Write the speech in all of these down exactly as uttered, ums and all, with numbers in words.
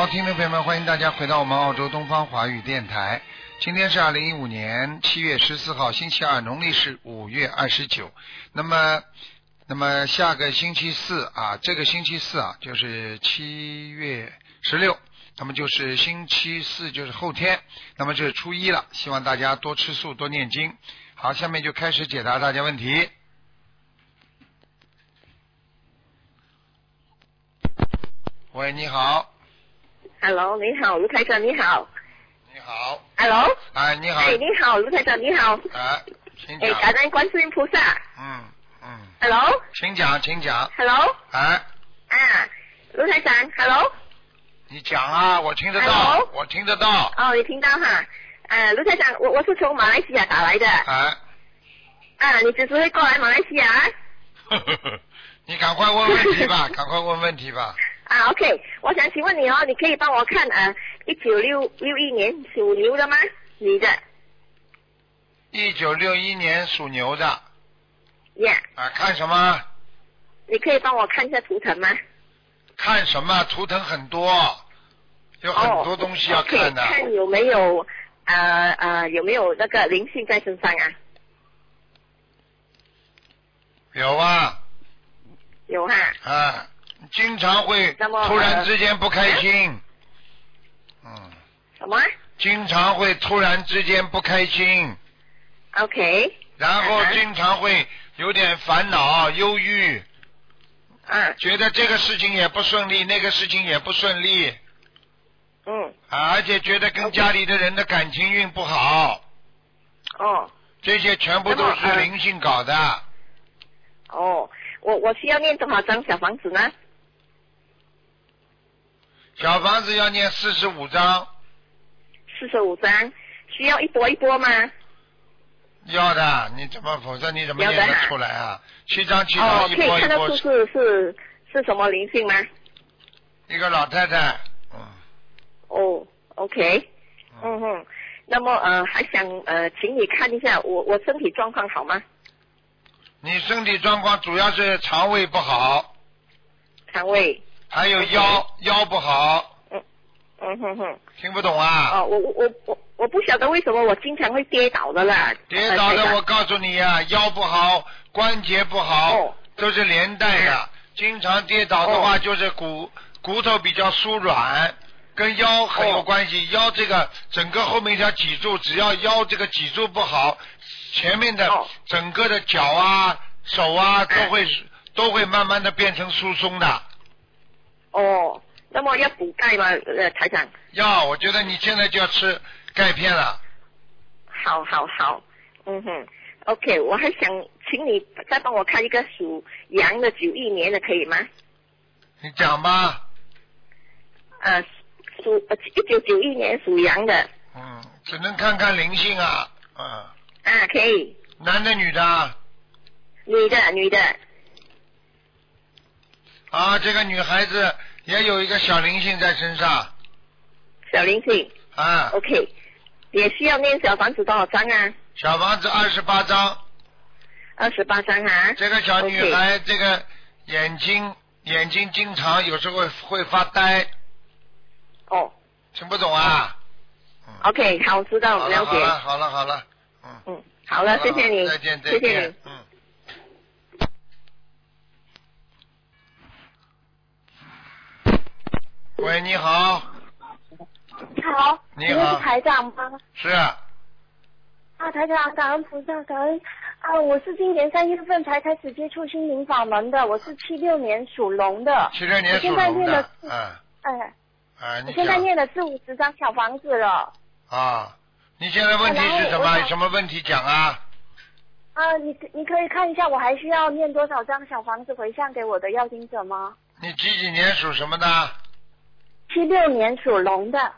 听众朋友们，欢迎大家回到我们澳洲东方华语电台。今天是二零一五年七月十四号，星期二，农历是五月二十九。那么，那么下个星期四啊，这个星期四啊，就是七月十六，那么就是星期四，就是后天，那么就是初一了。希望大家多吃素，多念经。好，下面就开始解答大家问题。喂，你好。 Hello， 你好，卢台长，你好。 你好。 Hello。 哎，你好。 哎，你好，卢台长，你好。 哎，请讲。 哎，感恩观世音菩萨。 嗯嗯。 Hello。 请讲，请讲。 Hello。 哎。 啊，卢台长 ，Hello。 你讲啊，我听得到。 Hello？ 我听得到。 哦，你听到哈？啊，卢台长，我我是从马来西亚打来的。 哎。 啊，你几时会过来马来西亚？ 呵呵呵，你赶快问问题吧，赶快问问题吧。 啊 ，OK， 我想请问你哦，你可以帮我看呃，一九六六一年属牛的吗？女的。 一九六一年属牛的。 Yeah。 啊，看什么？ 你可以帮我看一下图腾吗？ 看什么？图腾很多，有很多东西要看的。 哦 okay， 看有没有呃呃有没有那个灵性在身上啊？ 有啊。 有哈。 啊。经常会突然之间不开心。呃、嗯。 什么？ 经常会突然之间不开心。 OK。 然后经常会有点烦恼、忧郁。 嗯。 觉得这个事情也不顺利，那个事情也不顺利。 嗯。 啊，而且觉得跟家里的人的感情运不好。 哦。 这些全部都是灵性搞的。 哦，我我需要念多少张小房子呢？ 小房子要念四十五章。 四十五章，需要一波一波吗？ 要的，你怎么否则你怎么念得出来啊？七张七张、 哦、 一波一波。 可以看得出是是是什么灵性吗？ 一个老太太。嗯。 哦 ，OK， 嗯哼，那么呃还想呃请你看一下我我身体状况好吗？ 你身体状况主要是肠胃不好。 肠胃。 还有腰、okay. 腰不好。 嗯嗯哼哼。 听不懂啊？ 哦，我我我我我不晓得为什么我经常会跌倒的啦。 跌倒的，我告诉你啊，腰不好，关节不好， 哦、 都是连带的。嗯、经常跌倒的话，就是骨、哦、骨头比较疏软，跟腰很有关系。哦、腰这个整个后面一条脊柱，只要腰这个脊柱不好，前面的整个的脚啊、手啊都会、嗯、都会慢慢的变成疏松的。 哦，那么要补钙吗？呃，台长。 要，我觉得你现在就要吃钙片了。 好好好，嗯哼 ，OK， 我还想请你再帮我看一个属羊的九一年的，可以吗？ 你讲吧。 呃，属一九九一年属羊的。 嗯，只能看看灵性啊，嗯。 啊，可以。 男的女的？ 女的，女的。 啊，这个女孩子也有一个小灵性在身上。 小灵性。 啊。 OK， 也需要念小房子多少张啊？ 小房子二十八张。 二十八张啊。 这个小女孩， okay. 这个眼睛眼睛经常有时候会会发呆。 哦。 听不懂啊？ 嗯、OK， 好，知道了解。 好了好了好了，嗯嗯，好了，谢谢你， 再见再见， 谢谢你， 嗯。喂，你好。 你好。 你好。 你是台长吗？ 是啊。 啊，台长，感恩菩萨，感恩啊！我是今年三月份才开始接触心灵法门的，我是七六年属龙的。 七六年属龙的。嗯。 哎。 哎， 我现在念了四五十张小房子了。 啊，你现在问题是什么？有什么问题讲啊？ 啊，你你可以看一下，我还需要念多少张小房子回向给我的要经者吗？ 你几几年属什么的？ 七六年属龙的。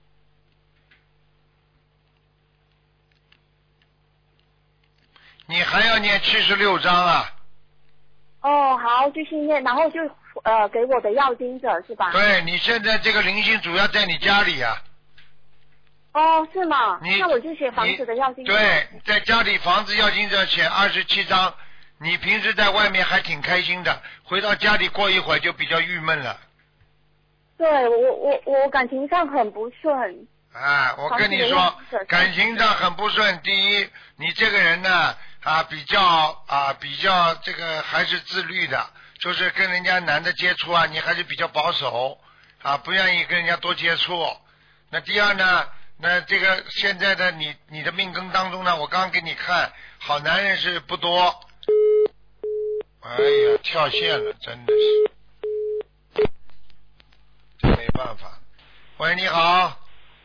你还要念七十六章啊？ 哦，好，继续念，然后就呃给我的要经者是吧？ 对，你现在这个灵性主要在你家里啊。 哦，是吗？ 你那我就写房子的要经者。 对，在家里房子要经者写二十七章，你平时在外面还挺开心的，回到家里过一会儿就比较郁闷了。 对我我我感情上很不顺。 啊，我跟你说，感情上很不顺。第一，你这个人呢，啊，比较啊，比较这个还是自律的，就是跟人家男的接触啊，你还是比较保守啊，不愿意跟人家多接触。那第二呢，那这个现在的你你的命根当中呢，我刚刚给你看，好男人是不多。哎呀，跳线了，真的是，这没办法。喂，你好。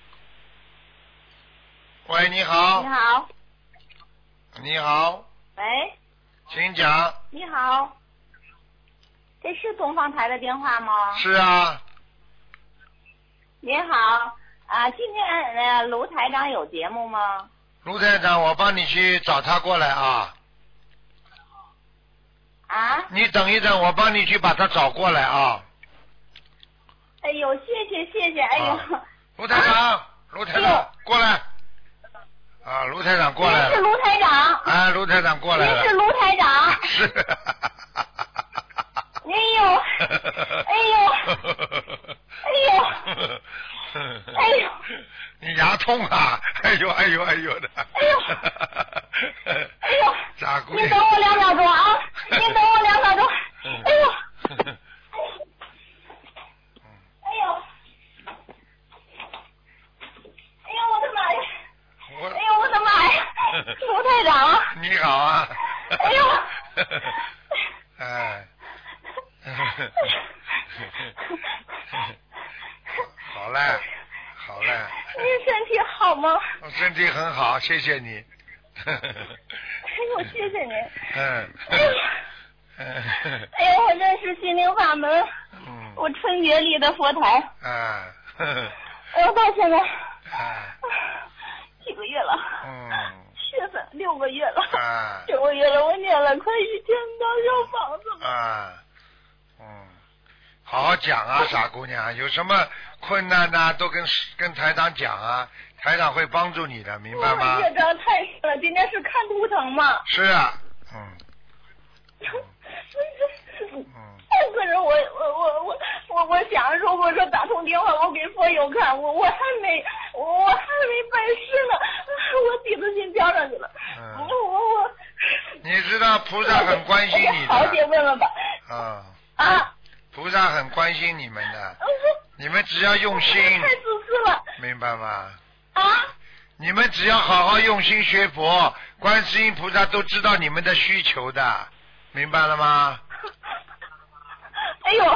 喂，你好。 你好。 你好。 喂。 请讲。 你好。这是东方台的电话吗？ 是啊。 你好，啊，今天呃卢台长有节目吗？ 卢台长，我帮你去找他过来啊。 啊？ 你等一等，我帮你去把他找过来啊。 哎呦，谢谢谢谢，哎呦。 啊、卢台长，啊、卢台长，过来。啊，卢台长过来了。 您是卢台长。 啊，卢台长过来了。 您是卢台长。 是。 哎呦，哎呦，哎呦，哎呦， 你牙痛啊？哎呦哎呦哎呦的。 哎呦，哎呦， 咋姑你等我两秒钟啊！你等我两秒钟。哎呦，哎呦，哎呦我的妈呀！哎呦我的妈呀！卢台长。 你好啊。 哎呦。 哎。好嘞，好嘞。 您身体好吗？ 我身体很好，谢谢你。 哎呦，谢谢您。 嗯。 哎呦，哎呦，我认识心灵法门。 嗯。 我春节里的佛台。 啊。 哎呦，到现在。 啊。 几个月了。 嗯。 月份六个月了。 啊。 九个月了，我念了快一千套小房子了。 啊。嗯，好好讲啊，傻姑娘，有什么困难呢、啊，都跟跟台长讲啊，台长会帮助你的，明白吗？ 业障太深了，今天是看图腾嘛。 是啊，嗯。 嗯。可是我我我我我我想说，我说打通电话，我给佛友看，我我还没我还没拜师呢，我弟子心跳上去了。 嗯。 我我。 你知道菩萨很关心你的。 好姐问了吧。 啊。 啊。 菩萨很关心你们的，你们只要用心。 太自私了。 明白吗？ 啊。 你们只要好好用心学佛，观世音菩萨都知道你们的需求的，明白了吗？ 哎呦，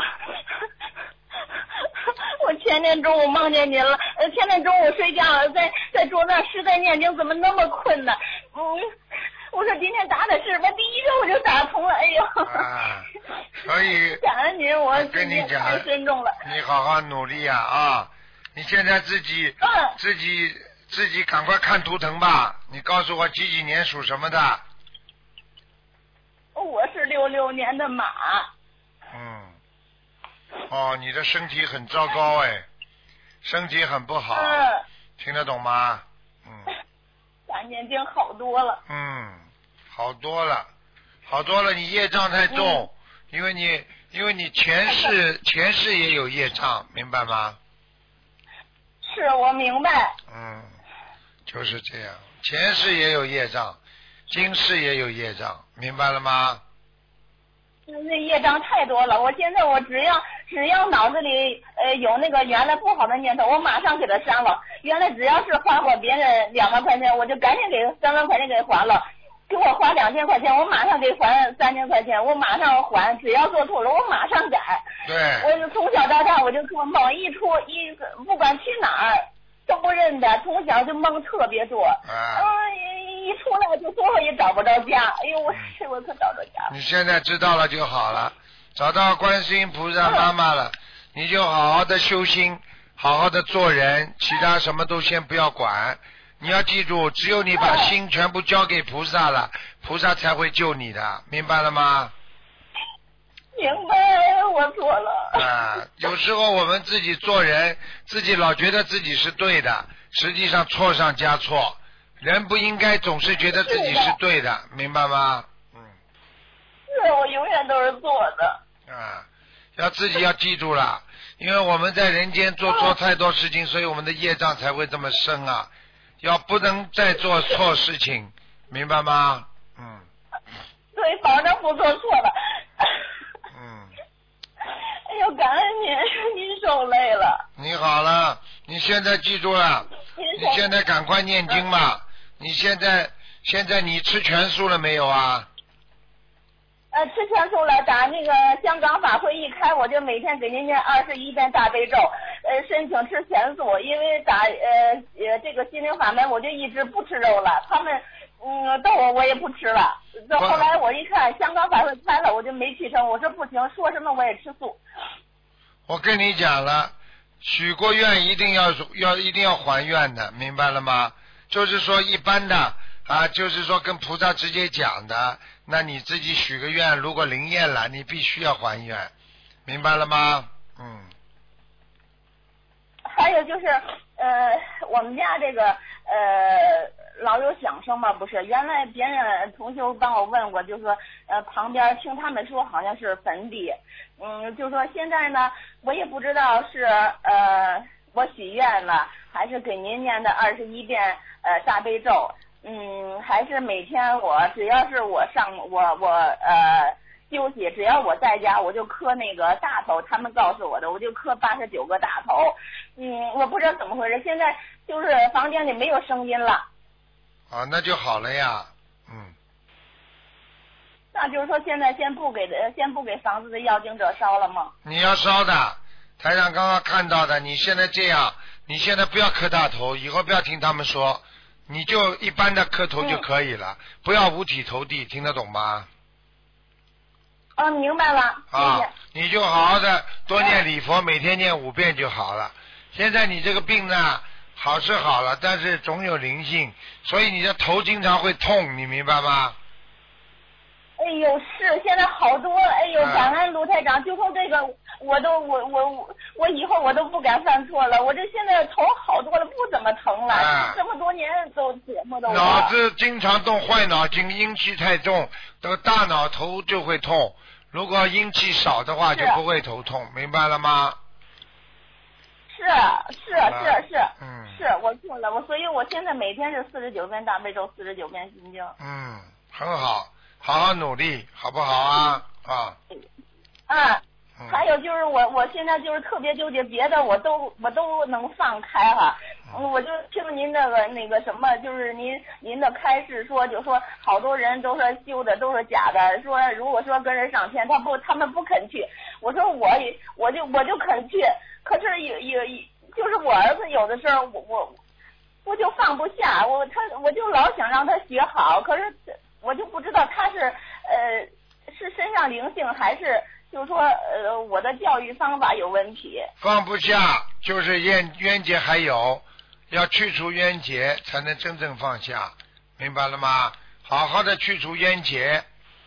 我前天中午梦见您了，呃，前天中午睡觉在在桌子上实在念经，怎么那么困呢？嗯，我说今天打的是吧？第一个我就打通了，哎呦。 啊，所以。 感恩您，我跟你讲， 太慎重了。 你好好努力啊啊！你现在自己、 嗯、 自己自己赶快看图腾吧。你告诉我几几年属什么的？ 我是六六年的马。 嗯。哦，你的身体很糟糕哎，身体很不好。 嗯。 听得懂吗？嗯。 感念经好多了。 嗯，好多了，好多了。你业障太重，嗯、因为你因为你前世前世也有业障，明白吗？ 是我明白。 嗯，就是这样，前世也有业障，今世也有业障，明白了吗？ 那业障太多了，我现在我只要只要脑子里呃有那个原来不好的念头，我马上给他删了。原来只要是花过别人两万块钱，我就赶紧给三万块钱给还了。给我花两千块钱，我马上给还三千块钱，我马上还。只要做错了，我马上改。 对。 我就从小到大我就做梦，一出一不管去哪儿都不认得，从小就梦特别多。 啊。 嗯。一出来就最后也找不着家，哎呦我我可找着家。 你现在知道了就好了，找到观世音菩萨妈妈了，嗯、你就好好的修心，好好的做人，其他什么都先不要管。你要记住，只有你把心全部交给菩萨了，菩萨才会救你的，明白了吗？ 明白，我错了。 啊，有时候我们自己做人，自己老觉得自己是对的，实际上错上加错。人不应该总是觉得自己是对的，明白吗？嗯。 是我永远都是错的。 啊，要自己要记住了， 因为我们在人间做错太多事情，所以我们的业障才会这么深啊！要不能再做错事情，明白吗？嗯。 对，保证不做错了。 嗯。 哎呦，感恩您，您受累了。 你好了，你现在记住了，你现在赶快念经吧。你现在现在你吃全素了没有啊？ 呃，吃全素了，打那个香港法会一开，我就每天给您念二十一遍大悲咒，呃，申请吃全素，因为打呃呃这个心灵法门，我就一直不吃肉了，他们嗯逗我，我也不吃了。到后来我一看香港法会开了，我就没去成，我说不行，说什么我也吃素。 我跟你讲了，许过愿一定要要一定要还愿的，明白了吗？就是说一般的啊，就是说跟菩萨直接讲的，那你自己许个愿，如果灵验了，你必须要还愿，明白了吗？嗯。 还有就是呃，我们家这个呃老有响声嘛，不是？原来别人同修帮我问过，就说呃旁边听他们说好像是坟地，嗯，就说现在呢，我也不知道是呃我许愿了，还是给您念的二十一遍呃大悲咒。嗯，还是每天我只要是我上我我呃休息，只要我在家，我就磕那个大头，他们告诉我的，我就磕八十九个大头。嗯，我不知道怎么回事，现在就是房间里没有声音了。 啊，那就好了呀，嗯。 那就是说现在先不给的，先不给房子的要经者烧了吗？ 你要烧的，台长刚刚看到的，你现在这样，你现在不要磕大头，以后不要听他们说。你就一般的磕头就可以了，嗯、不要五体投地，听得懂吗？ 嗯，明白了。 啊， 谢谢。 你就好好的多念礼佛，每天念五遍就好了。现在你这个病呢，好是好了，但是总有灵性，所以你的头经常会痛，你明白吗？ 哎呦，是现在好多，哎呦，感恩卢台长，就说这个，我都我我我以后我都不敢犯错了，我这现在头好多了，不怎么疼了，啊、这么多年都折磨的我。 脑子经常动坏脑筋，阴气太重，这个大脑头就会痛。如果阴气少的话，就不会头痛，明白了吗？ 是是是是， 嗯， 是我错了，我所以我现在每天是四十九遍大悲咒，四十九遍心经。 嗯，很好。好好努力，好不好啊？啊。 啊。还有就是我，我现在就是特别纠结，别的我都我都能放开哈。嗯、我就听您那个那个什么，就是您您的开示说，就说好多人都说修的都是假的，说如果说跟人上天，他不他们不肯去。我说我我就我就肯去，可是有有就是我儿子有的时候我我我就放不下，我他我就老想让他学好，可是。我就不知道他是呃是身上灵性，还是就是说呃我的教育方法有问题。 放不下就是冤冤结还有，要去除冤结才能真正放下，明白了吗？好好的去除冤结，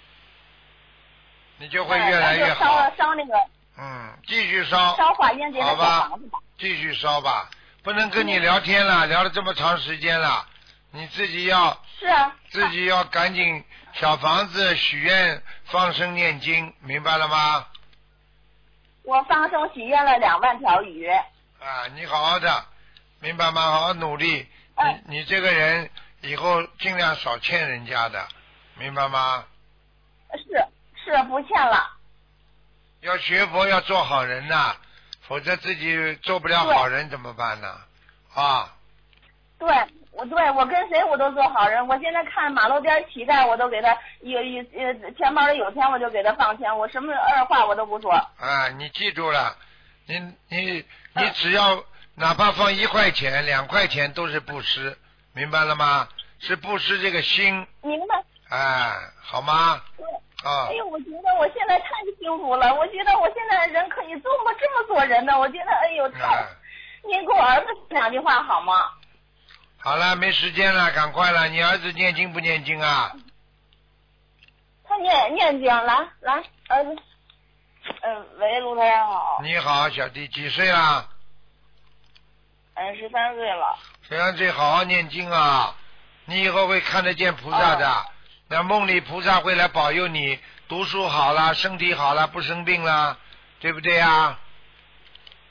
你就会越来越好。 烧烧那个。 嗯，继续烧。 烧化冤结的小房子吧。 继续烧吧，不能跟你聊天了，聊了这么长时间了。你自己要是啊， 自己要赶紧小房子许愿放生念经，明白了吗？ 我放生许愿了两万条鱼。 啊，你好好的，明白吗？好好努力。 嗯、 你你这个人以后尽量少欠人家的，明白吗？ 是是不欠了。 要学佛，要做好人呐，否则自己做不了好人怎么办呢？啊。 对。我对我跟谁我都做好人，我现在看马路边乞丐，我都给他有有呃钱包里有钱我就给他放钱，我什么二话我都不说。 啊，你记住了，你你你只要哪怕放一块钱、两块钱都是布施，明白了吗？是布施这个心。 明白。 哎，好吗？ 对。 啊。 哎呦，我觉得我现在太幸福了，我觉得我现在人可以这么这么做人呢，我觉得哎呦太， 啊、 您给我儿子两句话好吗？ 好了，没时间了，赶快了。你儿子念经不念经啊？ 他念念经，来来，儿子。嗯、呃，喂，卢台长好。 你好，小弟，几岁了？ 嗯，十三岁了。 十三岁，好好念经啊！你以后会看得见菩萨的。哦、那梦里菩萨会来保佑你，读书好了，身体好了，不生病了，对不对呀？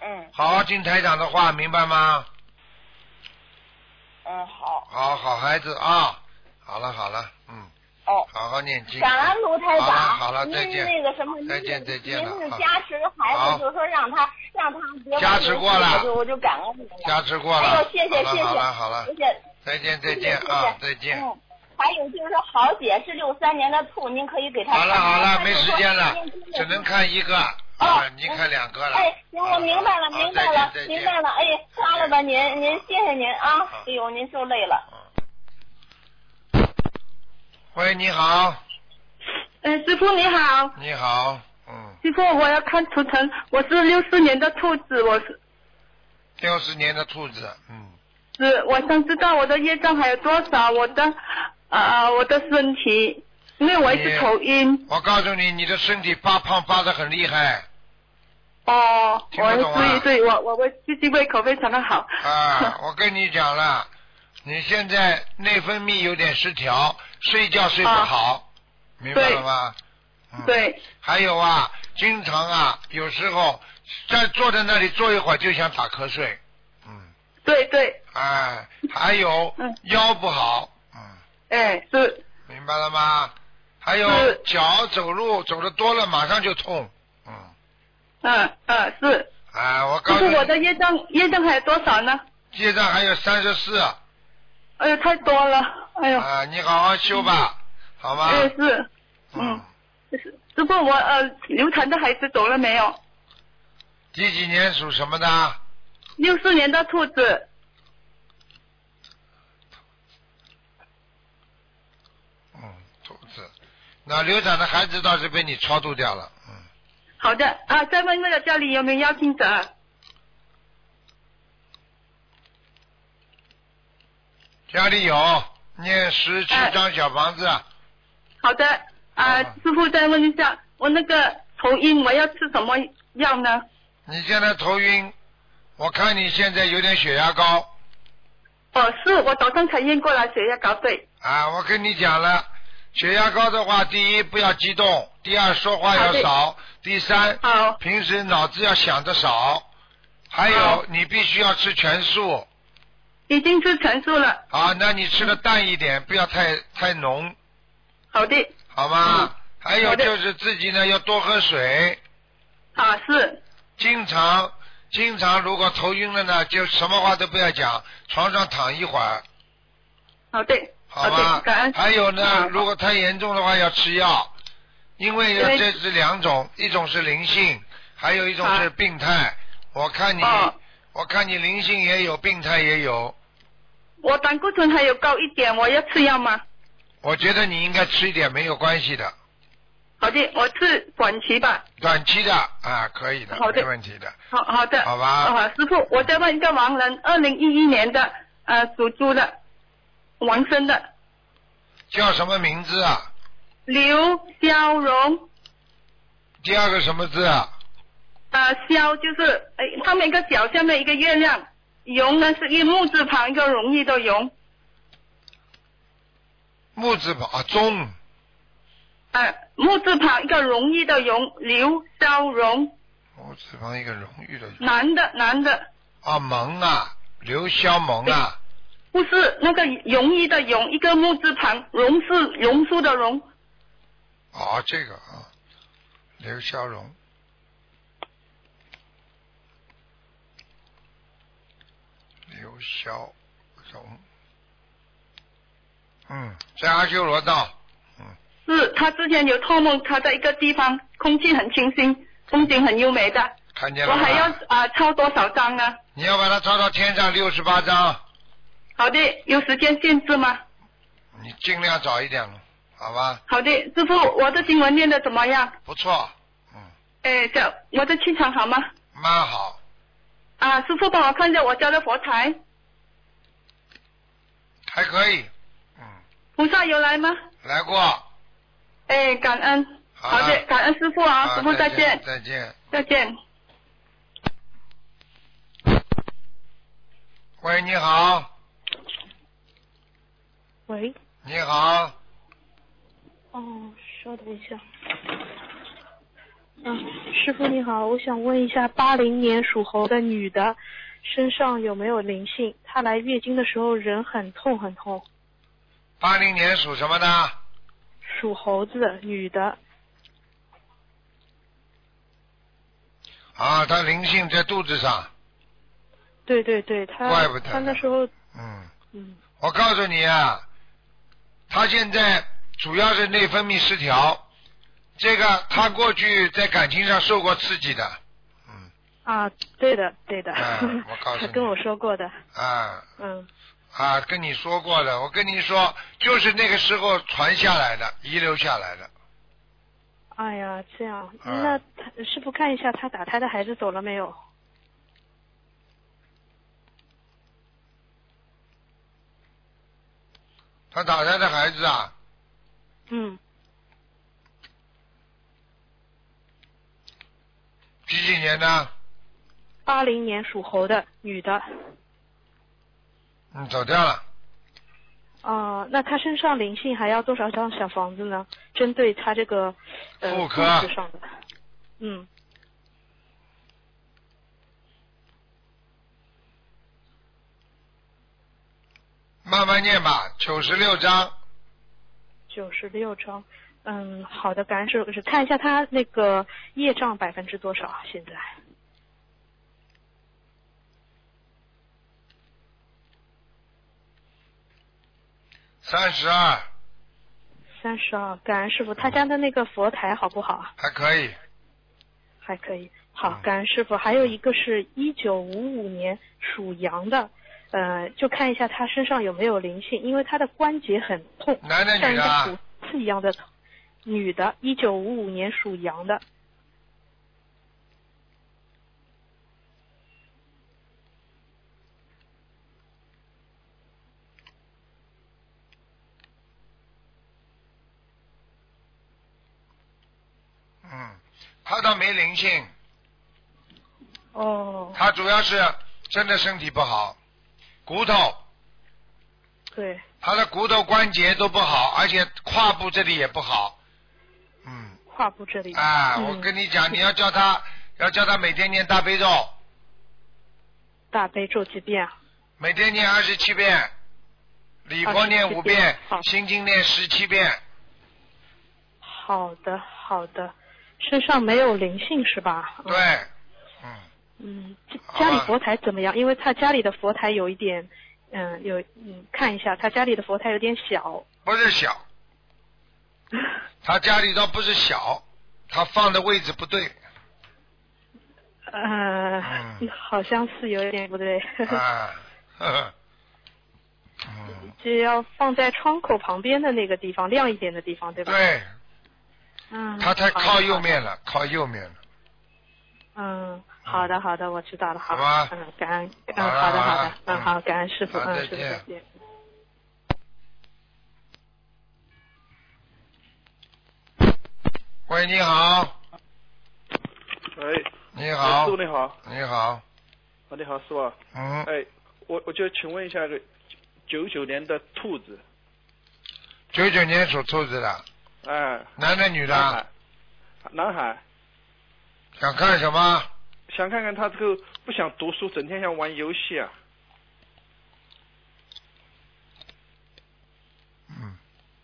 嗯。 好好听台长的话，明白吗？ 嗯，好。 好好孩子啊，好了好了，嗯。 哦。 好好念经。 感恩卢台长。 好了好了，再见。 您那个什么， 再见再见了。 您是加持孩子，就说让他让他别加持过了， 我就我就感恩你了。 加持过了。 哎呦，谢谢谢谢。 好了好了， 谢谢。 再见再见啊，再见。 嗯。还有就是说，豪姐是六三年的兔，您可以给她。 好了好了，没时间了，只能看一个。啊，你看两个了。 哎，行，我明白了，明白了，明白了。哎，挂了吧，您您谢谢您啊！哎呦，您受累了。 喂，你好。 哎，师傅你好。 你好，嗯。 师傅，我要看图腾，我是六四年的兔子，我是。 六四年的兔子，嗯。 是，我想知道我的业障还有多少，我的啊、呃、我的身体，因为我一直头晕。 我告诉你，你的身体发胖发得很厉害。 哦， 听不懂啊？ 对对，我我我自己胃口非常的好。 啊，我跟你讲了，你现在内分泌有点失调，睡觉睡不好，啊、明白了吗？嗯、 对。 还有啊，经常啊，有时候在坐在那里坐一会儿就想打瞌睡。嗯。 对对。 哎，还有、 嗯、 腰不好。嗯。 哎，是。 明白了吗？还有脚走路走的多了马上就痛。嗯。 嗯嗯是。 啊，我告诉你。 就是我的业障业障还有多少呢？ 业障还有三十四。 哎呦，太多了，哎呦。 啊，你好好修吧，嗯、好吗？ 哎是，嗯，嗯师师傅，我呃流产的孩子走了没有？ 几几年属什么的？ 六四年的兔子。 嗯，兔子。那流产的孩子倒是被你超度掉了，嗯。 好的啊，再问那个家里有没有邀请者？ 家里有，念十七张小房子。 啊、好的啊，师傅再问一下，我那个头晕，我要吃什么药呢？ 你现在头晕，我看你现在有点血压高。 哦，是我早上才验过了血压高，对。 啊，我跟你讲了，血压高的话，第一不要激动，第二说话要少，第三平时脑子要想的少，还有你必须要吃全素。 已经吃全素了。 好，那你吃的淡一点，不要太太浓。 好的。 好吗？嗯、还有就是自己呢要多喝水。 啊，是。 经常经常如果头晕了呢，就什么话都不要讲，床上躺一会儿。 好的。 好吧。还有呢，如果太严重的话要吃药，因为这是两种，一种是灵性，还有一种是病态。我看你。哦我看你灵性也有，病态也有。 我胆固醇还有高一点，我要吃药吗？ 我觉得你应该吃一点，没有关系的。 好的，我吃短期吧。 短期的啊，可以的，没问题的。 好好的。 好吧。 好，师傅，我再问一个亡人，二零一一年的呃属猪的，亡生的。 叫什么名字啊？ 刘肖荣。 第二个什么字啊？ 啊，肖就是哎，上面一个小，下面一个月亮，荣呢是一木字旁一个容易的容。 木字旁啊，中。 啊，木字旁一个容易的容，刘肖荣。 木字旁一个荣誉的。 男的，男的。 啊，蒙啊，刘肖蒙啊。 不是那个容易的容，一个木字旁，榕是榕树的榕。 哦，这个啊，刘肖荣。刘肖荣，嗯，在阿修罗道，嗯， 是他之前有托梦，他在一个地方，空气很清新，风景很优美的。 看见了。 我还要啊抄多少张呢？ 你要把它抄到天上六十八张。 好的，有时间限制吗？ 你尽量早一点，好吧？ 好的，师傅，我的经文念的怎么样？ 不错，嗯。 哎，这我的气场好吗？ 蛮好。 啊，师傅帮我看一下我家的佛台。 还可以，嗯。 菩萨有来吗？ 来过。 哎，感恩。好, 好的，感恩师傅啊，师傅再见。 再见。 再见。 喂，你好。 喂。 你好。 哦，稍等一下。 嗯，师傅你好，我想问一下，八零年属猴的女的身上有没有灵性？她来月经的时候人很痛很痛。 八零年属什么的？ 属猴子的女的。 啊，她灵性在肚子上。 对对对，她怪不得她那时候嗯嗯我告诉你啊，她现在主要是内分泌失调，这个她过去在感情上受过刺激的。嗯啊，对的对的， 嗯我告诉你她跟我说过的。 啊嗯啊，跟你说过的，我跟你说，就是那个时候传下来的，遗留下来的。 哎呀，这样， 嗯那她师傅看一下她打胎的孩子走了没有？ 他打胎的孩子啊， 嗯， 几几年的？ 八零年属猴的女的。 嗯，走掉了。 哦、那她身上灵性还要多少张小房子呢？针对她这个呃妇科肚子上的。嗯， 慢慢念吧，九十六章。 九十六张。嗯，好的，感恩师傅。是看一下她那个业障百分之多少？现在三十二， 三十二。感恩师傅，他家的那个佛台好不好啊？ 还可以。 还可以。好嗯， 感恩师傅。还有一个是一九五五年属羊的，呃，就看一下他身上有没有灵性，因为他的关节很痛， 男的像一女的啊个骨刺一样的痛。女的，一九五五年属羊的。 嗯，他倒没灵性， 哦， 他主要是真的身体不好，骨头， 对， 他的骨头关节都不好，而且胯部这里也不好。嗯， 胯部这里。 啊， 嗯、 我跟你讲，你要叫他，要叫他每天念大悲咒， 大悲咒几遍啊？ 每天念二十七遍，礼佛念五遍好， 心经念十七遍。 好的，好的。身上没有灵性是吧？ 对，嗯， 嗯， 好吧家里佛台怎么样？因为他家里的佛台有一点，嗯，有嗯，看一下他家里的佛台有点小。 不是小，他家里倒不是小，他放的位置不对。 呃， 嗯好像是有一点不对。 啊，呵呵，嗯， 就要放在窗口旁边的那个地方，亮一点的地方，对吧？ 对， 嗯。 他太靠右好的。 面了，靠右面了。 嗯，好的好的，我知道了，好。 好吧嗯，感恩，嗯， 好了好的好了好的，嗯，好，感恩师傅，嗯，师傅好再见再见。 喂，你好， 喂， 你好师傅，你好， 你好， 啊你好师傅， 嗯， 哎，我我就请问一下，个九九年的兔子， 九九年属兔子的， 哎， 男的女男孩的，， 男孩， 想看什么？ 想看看他这个不想读书，整天想玩游戏啊， 嗯，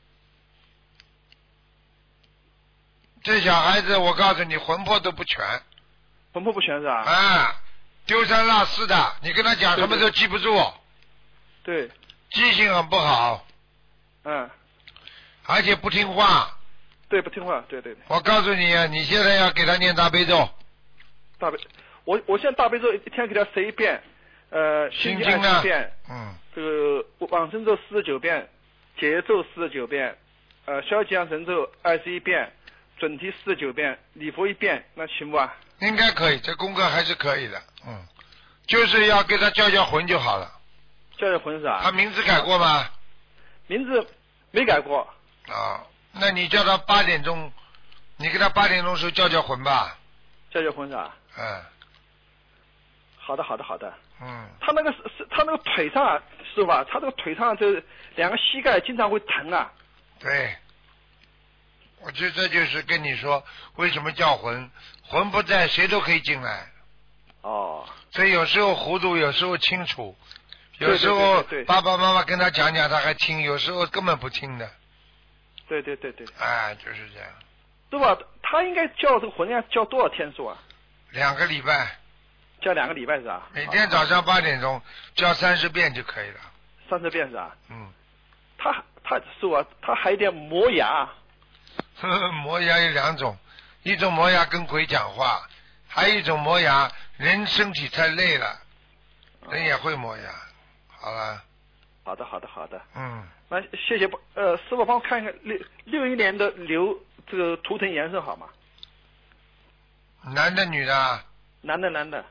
这小孩子，我告诉你，魂魄都不全， 魂魄不全是吧？ 啊，丢三落四的，你跟他讲对什么都记不住， 对， 记性很不好， 嗯， 而且不听话。 对，不听话，对对对， 我告诉你，你现在要给他念大悲咒， 大悲，我我现在大悲咒一天给他十一遍，呃，经心经呢二十遍，？ 嗯， 这个往生咒四十九遍，解结咒四十九遍，呃，消吉祥神咒二十一遍，准提四十九遍，礼佛一遍，那行不啊？ 应该可以，这功课还是可以的，嗯，就是要给他叫叫魂就好了。 叫叫魂是吧？ 他名字改过吗？ 名字没改过， 啊，那你叫他八点钟，你给他八点钟时候叫叫魂吧， 叫叫魂是吧？ 嗯好的，好的，好的。 嗯， 他那个是是，他那个腿上啊，是吧？他这个腿上这两个膝盖经常会疼啊。 对， 我觉得这就是跟你说，为什么叫魂？魂不在，谁都可以进来。 哦。 所以有时候糊涂，有时候清楚，有时候对对对对对爸爸妈妈跟他讲讲，他还听；有时候根本不听的。 对对对对。 哎，就是这样。 对吧？他应该叫这个魂要叫多少天数啊？ 两个礼拜。 叫两个礼拜是吧？ 每天早上八点钟叫三十遍就可以了。 三十遍是吧？ 嗯。 他他是吧？他还得磨牙。 呵呵，磨牙有两种，一种磨牙跟鬼讲话，还有一种磨牙人身体太累了，人也会磨牙。好了。 好的，好的，好的。 嗯。 那谢谢呃，师傅帮我看一看六六一年的牛这个图腾颜色好吗？ 男的女的？ 男的，男的。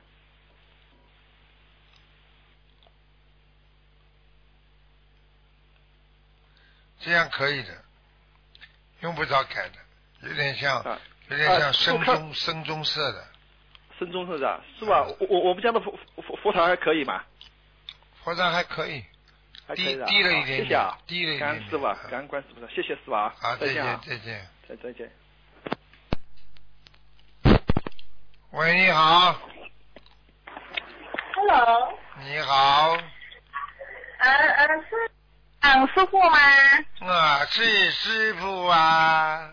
这样可以的，用不着改的，有点像， 啊、 有点像深棕、啊、深棕色的。 深棕色的，是吧？我我我们家的佛佛佛台还可以吗？ 佛台还可以， 还可以低低了一点点， 谢谢啊， 低了一点点。 感恩师傅，感恩观世音，谢谢师傅啊。 好， 再见啊，再见， 再再见。 喂，你好。 Hello。 你好。 呃呃是。嗯，师傅吗？ 啊，是师傅啊。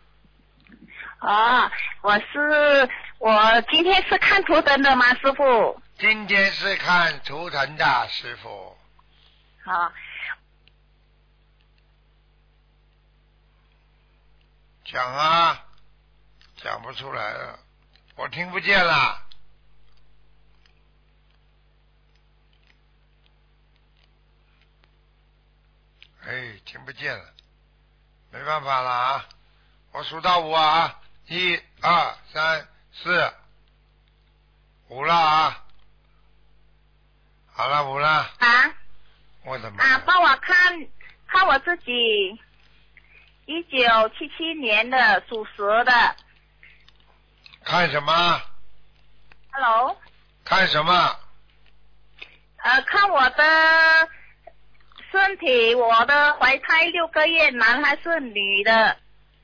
哦，我是我今天是看图腾的吗，师傅？ 今天是看图腾的，师傅。 好。 讲啊，讲不出来了，我听不见了。哎，听不见了，没办法了啊！我数到五啊，一、二、三、四，五了啊！好了，五了。 啊？ 我的妈！ 啊，帮我看看我自己，一九七七年的属蛇的。 看什么 ？Hello。 看什么？ 呃，看我的。身体，我的怀胎六个月，男还是女的？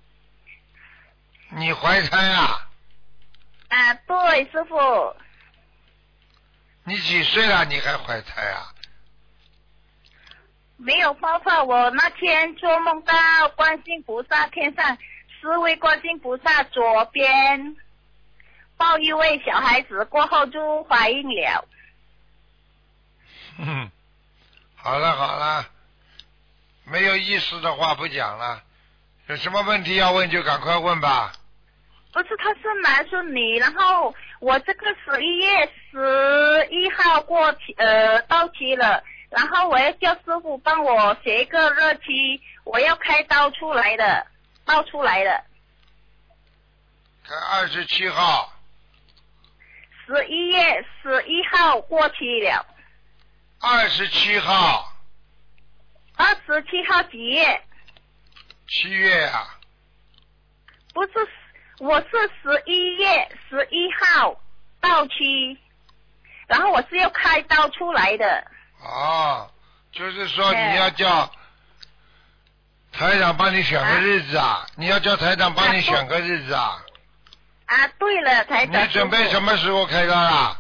你怀胎啊？ 啊，对，师傅。 你几岁了？你还怀胎啊？ 没有办法，我那天做梦到观世菩萨天上四位观世菩萨左边抱一位小孩子，过后就怀孕了。 嗯。好了好了，没有意思的话不讲了，有什么问题要问就赶快问吧。 不是，他是男是女，然后我这个十一月十一号过期呃到期了，然后我要叫师傅帮我写一个日期，我要开刀出来的，刀出来的。 开二十七号。 十一月十一号过期了。 二十七号。 二十七号几月？ 七月啊。 不是，我是十一月十一号到期，然后我是要开刀出来的。 哦，就是说你要叫台长帮你选个日子啊？啊你要叫台长帮你选个日子啊？ 啊，对了，台长。 你准备什么时候开刀啊？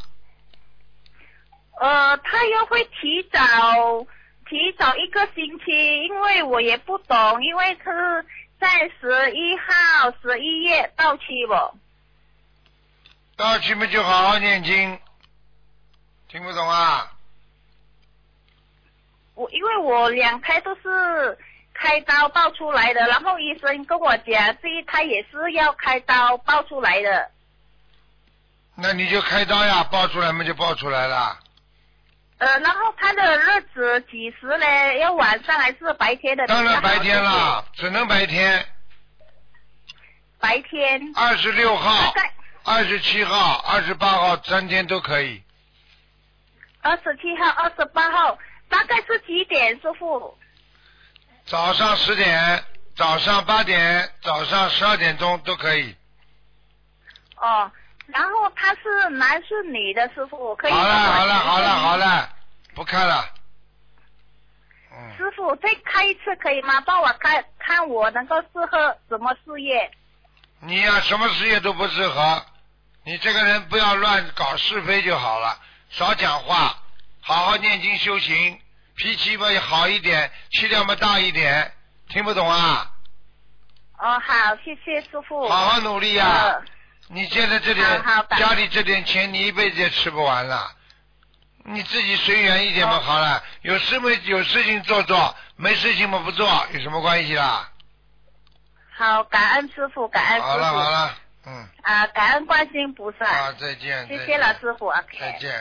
呃，他又会提早提早一个星期，因为我也不懂，因为是在十一号十一月到期不？ 到期嘛就好好念经，听不懂啊？ 我因为我两胎都是开刀爆出来的，然后医生跟我讲，这一胎也是要开刀爆出来的。 那你就开刀呀，爆出来嘛就爆出来了。 呃，然后他的日子几时呢？要晚上还是白天的？ 当然白天了，只能白天。 白天。 二十六号、二十七号、二十八号三天都可以。 二十七号、二十八号，大概是几点，师傅？ 早上十点、早上八点、早上十二点钟都可以。 哦。然后他是男是女的，师傅可以。 好了好了好了好了，不看了。 嗯。师傅再开一次可以吗？帮我看看我能够适合什么事业？ 你呀、什么事业都不适合，你这个人不要乱搞是非就好了，少讲话，好好念经修行，脾气嘛好一点，气量嘛大一点，听不懂啊？ 哦，好，谢谢师傅。 好好努力呀、 呃你现在这点好好的家里这点钱，你一辈子也吃不完了。你自己随缘一点嘛，好了。有事没有事情做做，没事情嘛不做，有什么关系啦？ 好，感恩师傅，感恩师傅。 好了好了，嗯。 啊，感恩观世音菩萨。 啊，再见。 谢谢了，师傅。OK。 再见。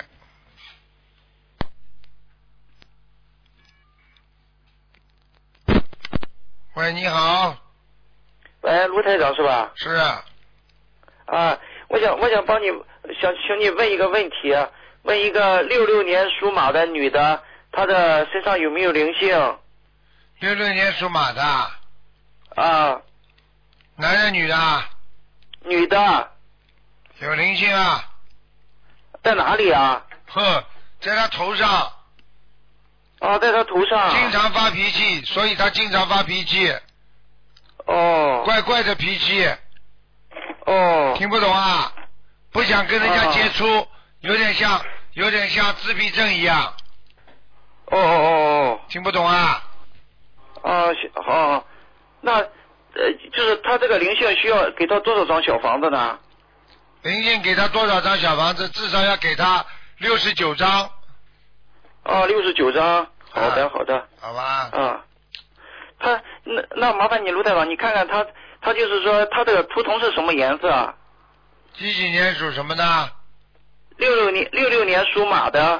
喂，你好。 喂，卢台长是吧？ 是啊。 啊，我想我想帮你，想请你问一个问题，问一个六六年属马的女的，她的身上有没有灵性？ 六六年属马的。 啊。 男的女的？ 女的。 有灵性啊。 在哪里啊？ 哼，在他头上。 哦，在他头上。 经常发脾气，所以他经常发脾气。 哦。 怪怪的脾气。 哦。 听不懂啊？不想跟人家接触，哦、有点像，有点像自闭症一样。 哦哦哦哦。 听不懂啊？ 啊，好，那呃，就是他这个灵性需要给他多少张小房子呢？ 灵性给他多少张小房子？至少要给他六十九张。 哦，六十九张。好的，好的。 好吧。 啊。他那那麻烦你卢台长，你看看他。他就是说，他这个图腾是什么颜色啊？ 几几年属什么的？ 六六年六六年属马的。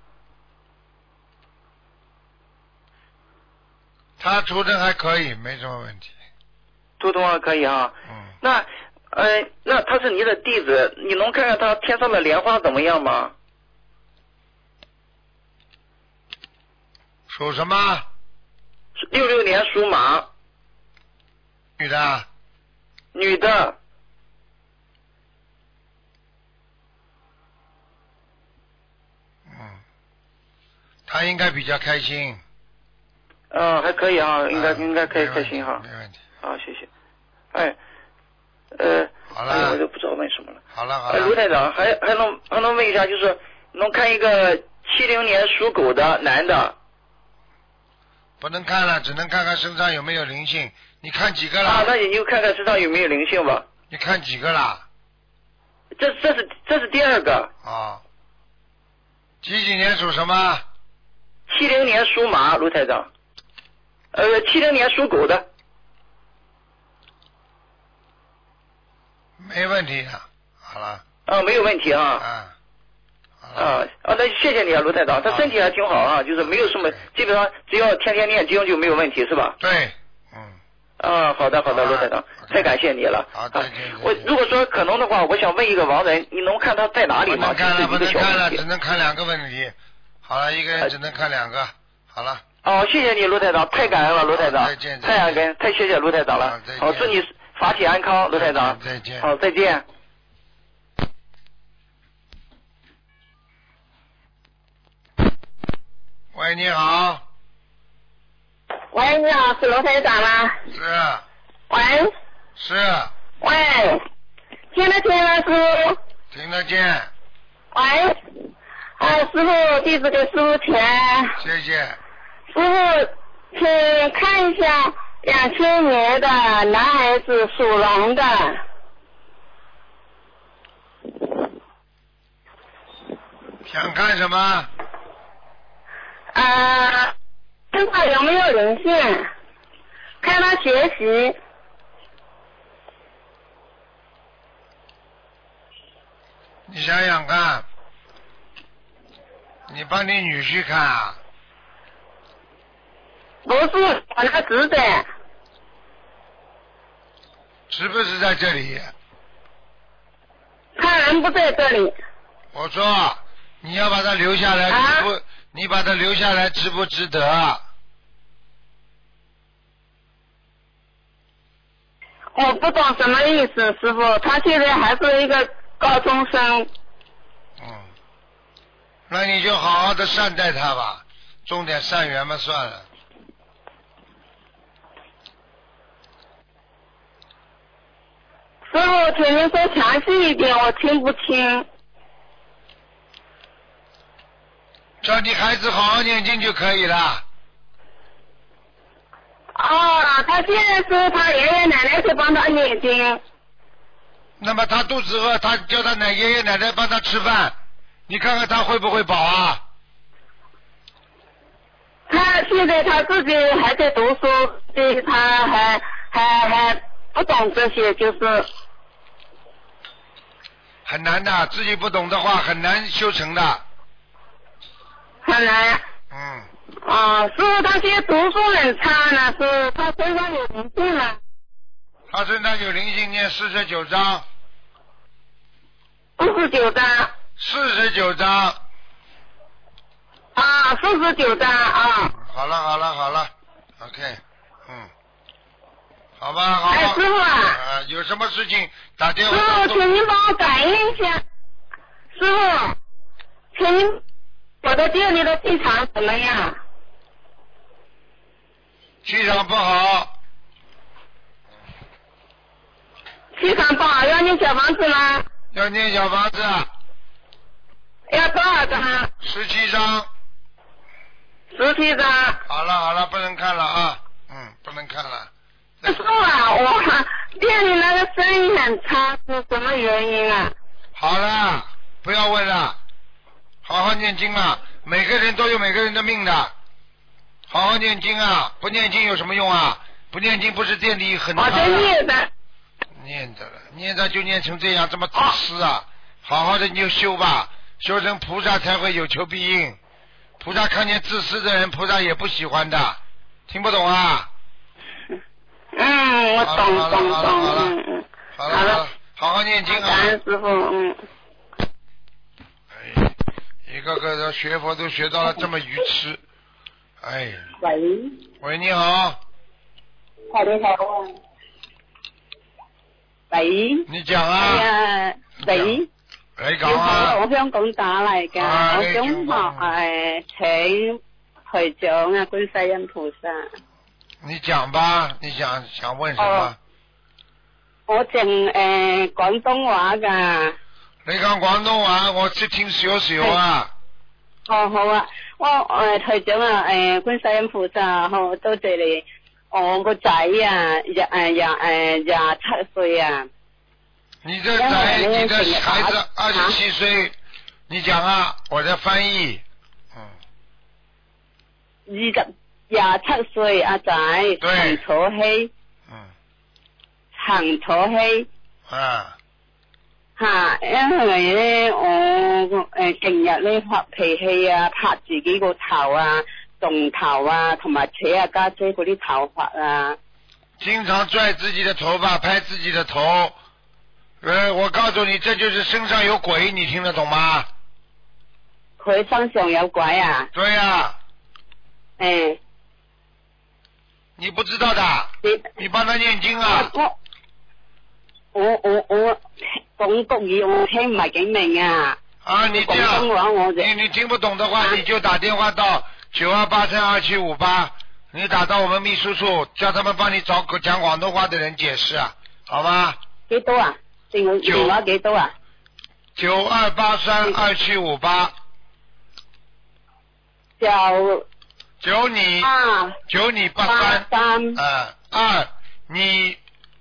他图腾还可以，没什么问题。 图腾还可以啊。 嗯。 那呃，那他是你的弟子，你能看看他天上的莲花怎么样吗？ 属什么？ 六六年属马。 女的。 女的。 嗯，她应该比较开心。 嗯，还可以啊，应该、 嗯、 应该开开心哈。 没问题。 好，谢谢。哎，呃， 好了。 哎，我就不知道问什么了。 好了好了。 哎，卢台长，还还能还能问一下，就是能看一个七零年属狗的男的。 不能看了，只能看看身上有没有灵性。你看几个了？ 啊，那你就看看身上有没有灵性吧。 你看几个了？ 这这是这是第二个。 啊。几几年属什么？ 七零年属马，卢台长。呃，七零年属狗的。 没问题的，好了。 啊，没有问题啊。 啊。 啊啊，那谢谢你啊，卢台长，他身体还挺好啊，就是没有什么，基本上只要天天念经就没有问题，是吧？ 对。 啊，好的好的，卢台长，太感谢你了。 好，再见。 我如果说可能的话，我想问一个亡人，你能看他在哪里吗？ 不能看了，不能看了，只能看两个问题。好了，一个人只能看两个。好了。 哦，谢谢你，卢台长，太感恩了，卢台长。 再见。 太感恩，太谢谢卢台长了。好，祝你法体安康，卢台长。 再见。 好，再见。 喂，你好。 喂，你好，是罗台长吗？ 是。 喂。 是。 喂，听得见吗，师傅？ 听得见。 喂，啊，师傅，弟子给师傅钱。 谢谢。 师傅，请看一下两千年的男孩子属龙的。 想看什么？ 啊。身上有没有灵性？看他学习。 你想想看，你帮你女婿看啊？ 不是，我那个侄子。 是不是在这里？ 他人不在这里。 我说，你要把他留下来，值不？你把他留下来，值不值得？ 我不懂什么意思，师傅，他现在还是一个高中生。 嗯，那你就好好的善待他吧，种点善缘嘛，算了。 傅，请您说详细一点，我听不清。 叫你孩子好好念经就可以了。 哦，他现在是他爷爷奶奶是帮他念经。 那么他肚子饿，他叫他奶爷爷奶奶帮他吃饭，你看看他会不会饱啊？ 他现在他自己还在读书，所以他还还还不懂这些，就是很难的，自己不懂的话很难修成的。 很难。 嗯。 啊，师傅他现在读书很差呢，是他身上有灵性了。 他身上有灵性，念四十九章。 四十九章。 四十九章。 啊，四十九章啊。 好了好了好了 ，OK， 嗯，好吧好吧。 哎，师傅啊。 啊，有什么事情打电话。 师傅，请您帮我感应一下。师傅，请您，我的店里的气场怎么样？ 气场不好。 气场不好，要念小房子吗？ 要念小房子。 要多少张？ 十七张。 十七张。 好了好了，不能看了啊，嗯，不能看了。 师傅啊，我店里那个生意很差，是什么原因啊？ 好了，不要问了，好好念经啊！每个人都有每个人的命的，好好念经啊！不念经有什么用啊？不念经不是店里很差。 我在念的。 念的了，念的就念成这样，这么自私啊！好好的你就修吧，修成菩萨才会有求必应。菩萨看见自私的人，菩萨也不喜欢的，听不懂啊？ 嗯，我懂懂懂，嗯嗯， 好了好了，好好念经啊！ 感恩师傅，嗯。 哎，一个个的学佛都学到了这么愚痴，哎。 喂。 喂，你好。 喂，你好。喂。 你講啊。 係啊，喂。 你講啊。 我香港打嚟㗎， 啊我想學誒請台長啊，觀世音菩薩。 你講吧，你想想問什麼？ 哦、我淨誒、呃、廣東話㗎。 你講廣東話，我識聽少少啊。 哦，好啊，我誒、呃、台長啊，誒、呃、觀世音菩薩，好多謝你。我個仔啊，廿誒廿誒廿七歲啊。 你這仔，你的孩子二十七歲，你講啊，我在翻譯。嗯。 二十廿七歲阿仔，陳楚希。 嗯。 陳楚希。 啊。 吓，因為咧我誒近日咧發脾氣啊，拍自己個頭啊。動頭啊，同埋扯啊家姐嗰啲頭髮啊， 經常拽自己的頭髮，拍自己的頭。呃，我告訴你，這就是身上有鬼，你聽得懂嗎？ 佢身上有鬼啊？ 對呀、啊。 誒。 你不知道的？你你幫他念經啊？ 我我我我講國語我聽唔係幾明啊。 啊，你這樣。 廣東話我就。 你你聽不懂的話，啊、你就打電話到。九二八三二七五八，你打到我們秘書處，叫他們幫你找講廣東話的人解釋啊，好嗎？ 幾多啊？電電話幾多啊？ 九二八三二七五八。 九。 九你。 啊。 九你八三。 三。 呃二你。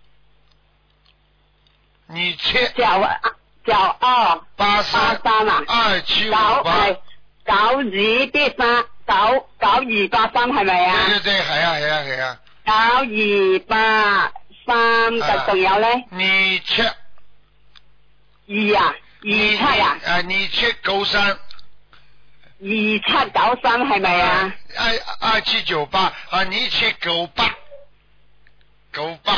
你切。 九九二。 八三。 八三啊。 二七五八。 九二必三。九九二八三係咪啊？ 對對對，係啊係啊係啊。 九二八三，就仲有咧？ 二七二啊，二七啊？ 誒，二七九三。 二七九三係咪啊？ 二二七九八啊，二七九八九八。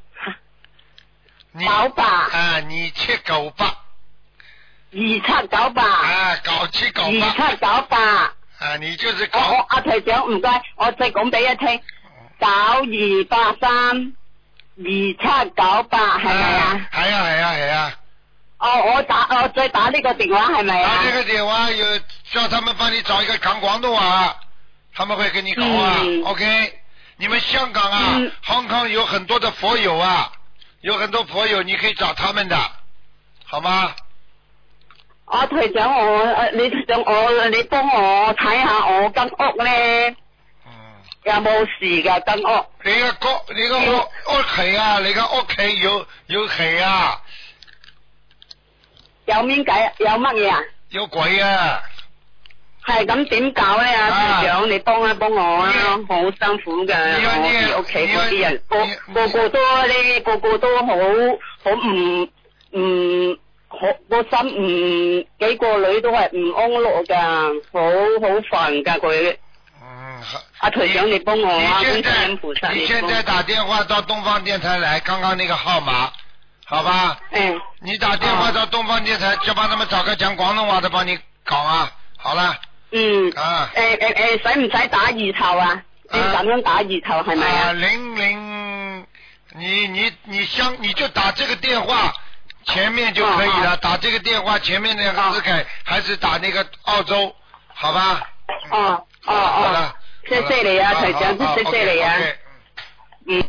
九八。 啊，二七九八。 二七九八。 啊，九七九八。 二七九八。 啊，你就是講。 我阿台長唔該，我再講俾你聽。九二八三二七九八係咪啊？ 係啊係啊係啊。 哦，我打我再打呢個電話係咪啊？ 打呢個電話要叫他們幫你找一個講廣東話，他們會跟你講啊。嗯、OK，你們香港啊，香港、嗯、有很多的佛友啊， 有很多佛友，你可以找他们的，好吗？ 啊，台長我誒，你台長我你幫我睇下我間屋咧，有冇事㗎間屋？ 你個屋你個屋屋企啊，你個屋企有有氣啊？ 有邊解？有乜嘢啊？ 有鬼啊！ 係咁點搞咧啊？台長你幫一幫我啊，好辛苦㗎，我哋屋企嗰啲人個個個都咧，個個都好好唔唔。好個心唔幾個女都係唔安樂噶，好好煩噶佢。 嗯， 阿台長你幫我啊， 你現在你現在打電話到東方電台來，剛剛那個號碼，好吧？ 嗯。 你打電話到東方電台，就幫他們找個講廣東話的幫你搞啊，好了。 嗯。 啊。 誒誒誒，使唔使打二頭啊？你咁樣打二頭係咪啊？ 零零，你你你相你就打這個電話。前面就可以了，打這個電話前面那個字開，還是打那個澳洲，好吧？ 哦哦哦，謝謝你啊，台長，謝謝你啊。嗯。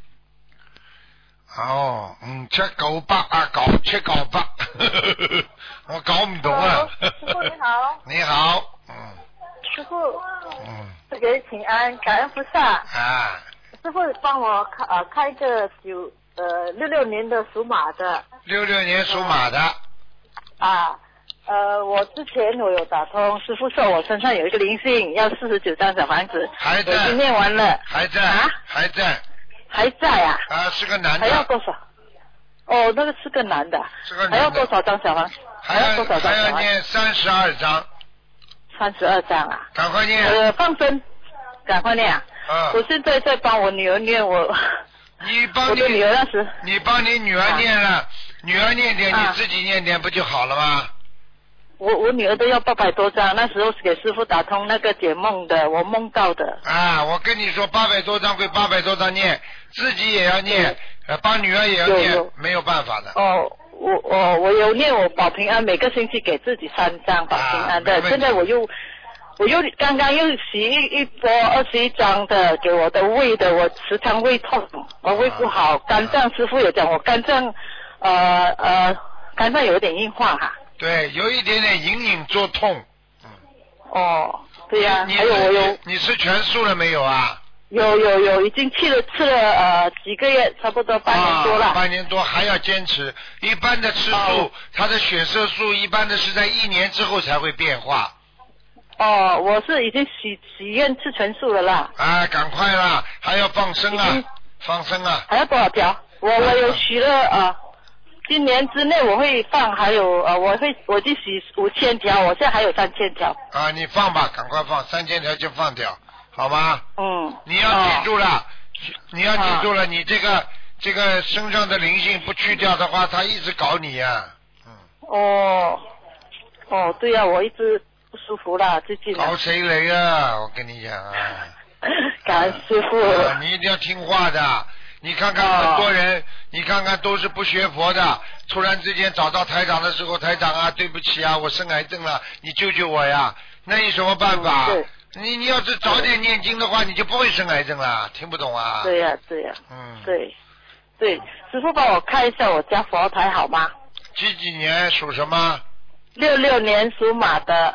哦，五七九八啊，九七九八，我搞唔懂啊。 師傅你好。 你好。嗯。 師傅。嗯。這個請安，感恩菩薩。 啊。 師傅幫我開呃開個九。呃，六六年的屬馬的。 六六年屬馬的。 啊，呃，我之前我有打通，師傅說我身上有一個靈性，要四十九張小房子。 還在。 我已經念完了。 還在。 啊？ 還在。 還在啊？ 啊，是個男的。 還要多少？哦，那個是個男的。 是個男的。 還要多少張小房子？ 還要多少張？還要念三十二張。三十二張啊？ 趕快念。 呃，放生，趕快念啊！ 啊。 我現在在幫我女兒念我。 你幫你女兒當時， 你幫你女兒念了，啊、女兒念點，啊、你自己念點，不就好了嗎？ 我我女兒都要八百多張，那時候是給師傅打通那個解夢的，我夢到的。 啊，我跟你說，八百多張歸八百多張念，自己也要念，呃，幫女兒也要念，有有沒有辦法的。 哦，我我我有念我保平安，每個星期給自己三張保平安的，啊、現在我又。我又剛剛又洗一一波二十一張的給我的胃的，我時常胃痛，我胃不好，啊、肝臟師傅也講我肝臟，呃呃，肝臟有點硬化哈。 對，有一點點隱隱作痛。嗯。 哦，對呀、啊， 你還有我有。 你吃全素了沒有啊？ 有有有，已經吃了吃了呃幾個月，差不多半年多了。 啊、半年多還要堅持，一般的吃素，哦、它的血色素一般的是在一年之後才會變化。 哦，我是已經許許願吃全素了啦。 啊，趕快啦，還要放生啊，放生啊。 還要多少條？我我有許了啊、呃，今年之內我會放，還有呃，我會我就許五千條，我現在還有三千條。 啊，你放吧，趕快放，三千條就放掉，好嗎？ 嗯。 你要記住了，哦、你要記住了， 啊、 你這個這個身上的靈性不去掉的話，他一直搞你呀、啊。嗯。 哦，哦，對呀、啊，我一直。不舒服啦，最近。 搞誰雷啊！我跟你講啊， 感恩師父、 啊。你一定要聽話的。你看看很多人，哦、你看看都是不學佛的，突然之間找到台長的時候，台長啊，對不起啊，我生癌症了，你救救我呀！那有什麼辦法？ 嗯、 你你要是早點念經的話，你就不會生癌症了。聽不懂啊？ 對呀、啊，對呀、啊。 嗯。 對，對，師父幫我看一下我家佛台好嗎？ 幾幾年屬什麼？ 六六年屬馬的。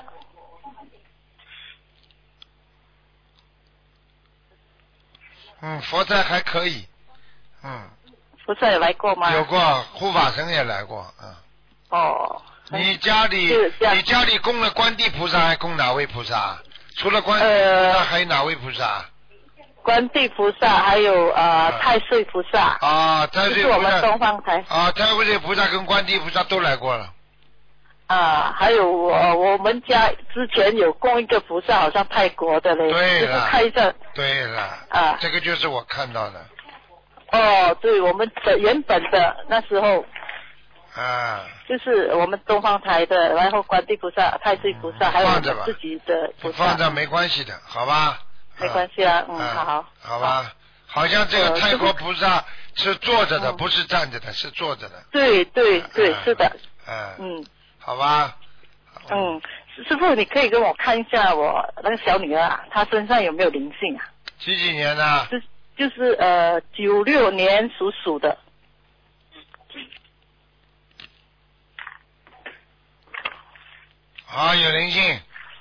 嗯，佛台還可以，嗯。 菩薩有來過嗎？ 有過，護法神也來過，嗯。 哦。 你家裏，你家裏供了觀地菩薩，還供哪位菩薩？除了觀地菩薩，還有哪位菩薩？ 觀地菩薩，還有呃太歲菩薩。 啊，太歲菩薩。 就是我們東方台。 啊，太歲菩薩跟觀地菩薩都來過了。 啊，還有我我們家之前有供一個菩薩，好像泰國的嘞， 對了， 就是開着。 對了。 啊。 這個就是我看到的。 哦，對，我們的原本的那時候。 啊。 就是我們東方台的，然後觀地菩薩、太歲菩薩，嗯、還有我們自己的菩薩。 放着沒關係的，好吧？ 沒關係啊，嗯，好好。 好吧，好像這個泰國菩薩是坐着的，不是站着的，是坐着的。 對對對，是的。 嗯。 嗯。 好吧。 嗯，師父，你可以跟我看一下我那個小女兒啊，她身上有沒有靈性啊？ 幾幾年的？ 就就是呃九六年屬鼠的。 啊，有灵性。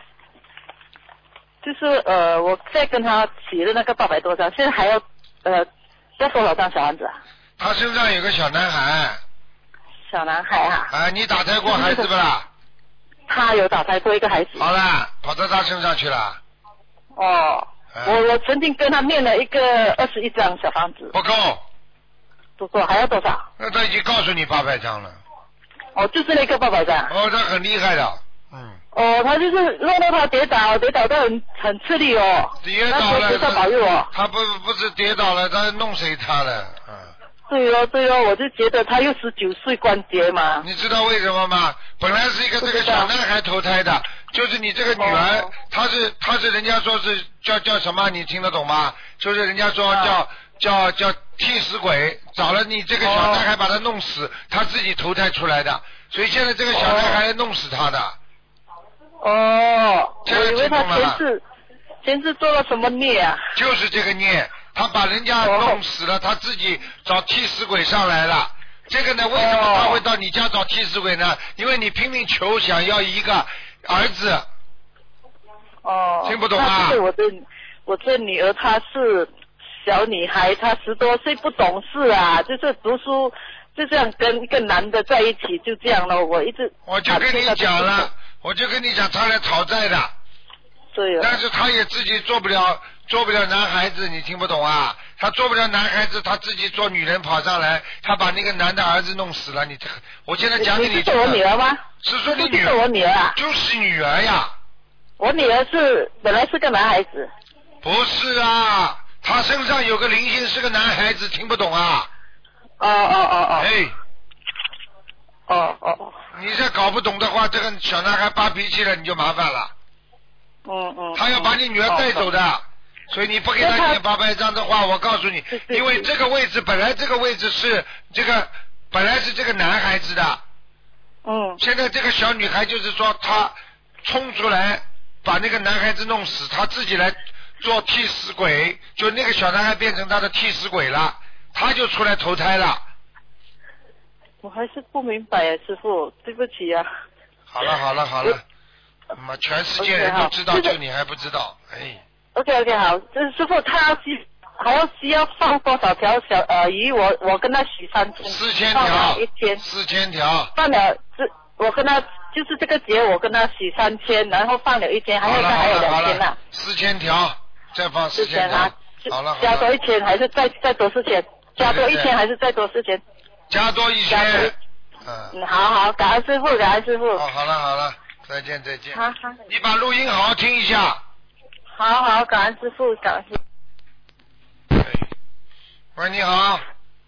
就是呃，我再跟他写的那个八百多张，现在还要呃要多少张小房子啊？ 他身上有个小男孩。 小男孩啊。 啊，你打胎过孩子不啦？ 他有打胎过一个孩子。 好了，跑到他身上去了。 哦。 啊、 我我曾经跟他念了一个二十一张小房子。 不够。 不够，还要多少？ 那他已经告诉你八百张了。 哦，就是那个八百张。 哦，他很厉害的。嗯。 哦，他就是弄到他跌倒，跌倒到很很吃力哦。 跌倒了， 菩萨保佑我。 他不不是跌倒了，他弄死他了，嗯。 对哦对哦，我就觉得他又十九岁关节嘛。 你知道为什么吗？本来是一个这个小男孩投胎的，就是你这个女儿， 哦、 她是她是人家说是叫叫什么？你听得懂吗？就是人家说叫、啊、叫叫替死鬼，找了你这个小男孩把他弄死，他自己投胎出来的，所以现在这个小男孩弄死他的。 哦，我以为他前世前世做了什么孽啊？ 就是这个孽，他把人家弄死了，哦、他自己找替死鬼上来了。这个呢，为什么他会到你家找替死鬼呢？因为你拼命求想要一个儿子。 哦。 听不懂啊？ 是我的我这女儿她是小女孩，她十多岁不懂事啊，就是读书就这样跟一个男的在一起，就这样了。我一直我就跟你讲了。我就跟你讲，他来讨债的， 对、啊， 但是他也自己做不了，做不了男孩子，你听不懂啊？他做不了男孩子，他自己做女人跑上来，他把那个男的儿子弄死了。你这，我现在讲给你。你是我女儿吗？ 是说你女儿？ 是我女儿啊。 就是女儿呀。 我女儿是本来是个男孩子。 不是啊，他身上有个灵性是个男孩子，听不懂啊？ 哦哦哦哦。 哎。 哦哦哦。 你这搞不懂的话，这个小男孩发脾气了，你就麻烦了。 嗯嗯。 他要把你女儿带走的，哦、所以你不给他念八百张的话，我告诉你，因为这个位置本来这个位置是这个本来是这个男孩子的。 嗯。 现在这个小女孩就是说，她冲出来把那个男孩子弄死，她自己来做替死鬼，就那个小男孩变成她的替死鬼了，她就出来投胎了。 我还是不明白啊，师父，对不起啊。 好了好了好了，妈，全世界人都知道， okay, 就你还不知道，哎。 OK OK 好，就是师父他需还要需要放多少条小呃鱼？我我跟他许三千。 四千条。 一天。 四千条。 放了这我跟他就是这个节我跟他许三千，然后放了一千，还有还有两千呐。 四千条，再放四千条。好了好了。 加多一千还是再再多四千？加多一千还是再多四千？ 加多一千， 嗯，好好，感恩师父，感恩师父。 哦，好了好了，再见再见。 好好。 你把录音好好听一下。 好好，感恩师父，感恩师父。 喂，你好。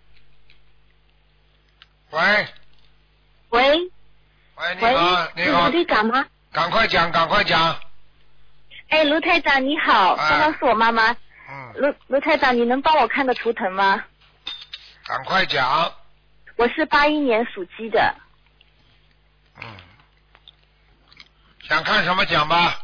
喂。 喂。 喂，你好，你好。 卢台长吗？ 赶快讲，赶快讲。 哎，卢台长你好，刚刚是我妈妈。 嗯。 卢卢台长，你能帮我看个图腾吗？ 赶快讲。 我是八一年属鸡的。 嗯。想看什么讲吧？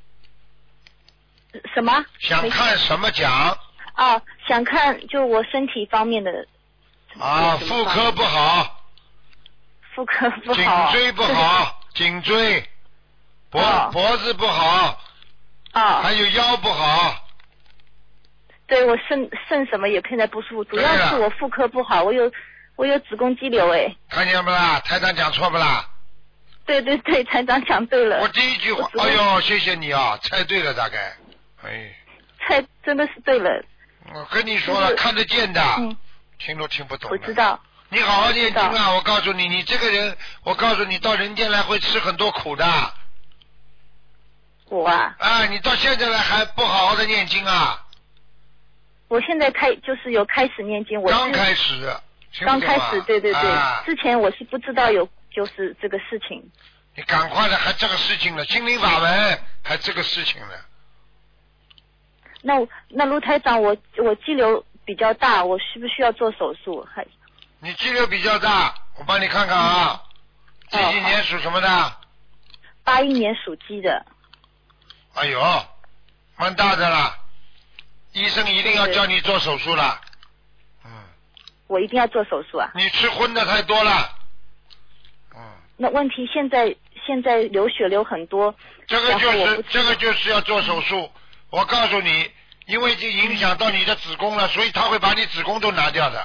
什么？ 想看什么讲？ 哦，想看就我身体方面的。 啊，妇科不好。 妇科不好。 颈椎不好，颈椎。脖、哦、脖子不好。 啊、哦。 还有腰不好。 对，我肾肾什么也现在不舒服，主要是我妇科不好，我有我有子宫肌瘤哎。 看见不啦？台长讲错不啦？ 对对对，台长讲对了。 我第一句话，哎呦，谢谢你啊，猜对了大概，哎。 猜真的是对了。 我跟你说了，就是、看得见的，嗯、听都听不懂。 我知道。 你好好念经啊！我告诉你，你这个人，我告诉你，到人间来会吃很多苦的。 我啊。 啊，你到现在来还不好好的念经啊？ 我现在开就是有开始念经，我刚开始， 刚开始，对对对、 啊， 之前我是不知道有就是这个事情。 你赶快的，还这个事情了，心灵法门还这个事情了。 那那卢台长，我我肌瘤比较大，我需不需要做手术？还你肌瘤比较大，我帮你看看啊。几、嗯、几年属什么的？ 八一年属鸡的。 哎呦，蛮大的了。医生一定要叫你做手术了。嗯。 我一定要做手术啊？ 你吃荤的太多了。嗯。 那问题现在现在流血流很多。 这个就是这个就是要做手术。我告诉你，因为已经影响到你的子宫了，所以他会把你子宫都拿掉的。